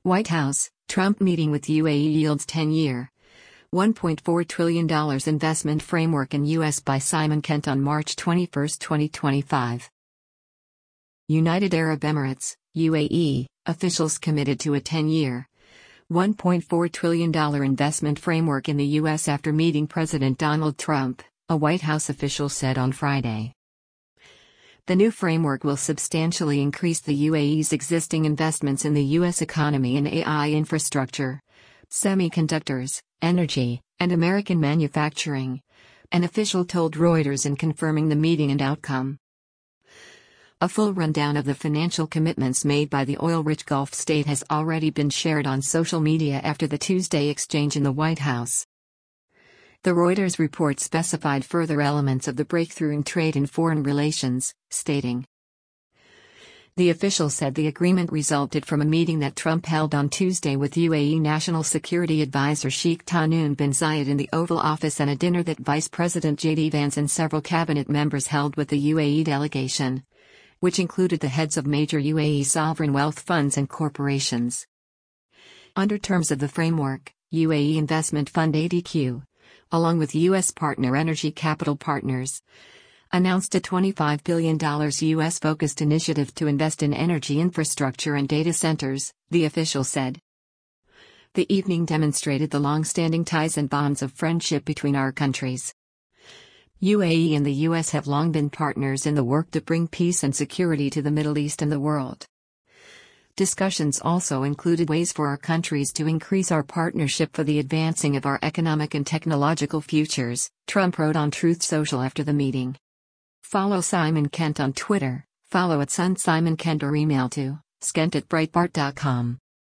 White House, Trump meeting with UAE yields 10-year, $1.4 trillion investment framework in U.S. by Simon Kent on March 21, 2025. United Arab Emirates, UAE, officials committed to a 10-year, $1.4 trillion investment framework in the U.S. after meeting President Donald Trump, a White House official said on Friday. The new framework will substantially increase the UAE's existing investments in the U.S. economy in AI infrastructure, semiconductors, energy, and American manufacturing, an official told Reuters in confirming the meeting and outcome. A full rundown of the financial commitments made by the oil-rich Gulf state has already been shared on social media after the Tuesday exchange in the White House. The Reuters report specified further elements of the breakthrough in trade and foreign relations, stating, the official said the agreement resulted from a meeting that Trump held on Tuesday with UAE National Security Advisor Sheikh Tahnoon bin Zayed in the Oval Office and a dinner that Vice President J.D. Vance and several cabinet members held with the UAE delegation, which included the heads of major UAE sovereign wealth funds and corporations. Under terms of the framework, UAE Investment Fund ADQ, along with U.S. partner Energy Capital Partners, announced a $25 billion U.S.-focused initiative to invest in energy infrastructure and data centers, the official said. The evening demonstrated the long-standing ties and bonds of friendship between our countries. UAE and the U.S. have long been partners in the work to bring peace and security to the Middle East and the world. Discussions also included ways for our countries to increase our partnership for the advancing of our economic and technological futures, Trump wrote on Truth Social after the meeting. Follow Simon Kent on Twitter, follow @SunSimonKent or email to skent@breitbart.com.